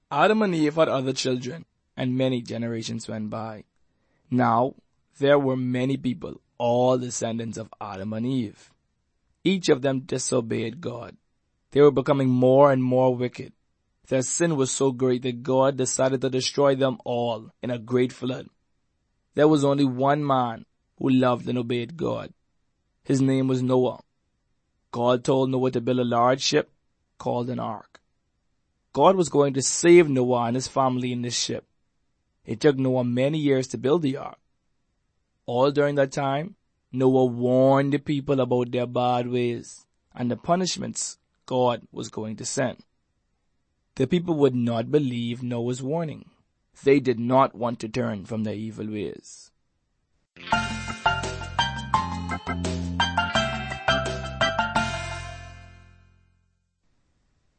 Adam and Eve had other children, and many generations went by. Now, there were many people, all descendants of Adam and Eve. Each of them disobeyed God. They were becoming more and more wicked. Their sin was so great that God decided to destroy them all in a great flood. There was only one man who loved and obeyed God. His name was Noah. God told Noah to build a large ship called an ark. God was going to save Noah and his family in this ship. It took Noah many years to build the ark. All during that time, Noah warned the people about their bad ways and the punishments God was going to send. The people would not believe Noah's warning. They did not want to turn from their evil ways.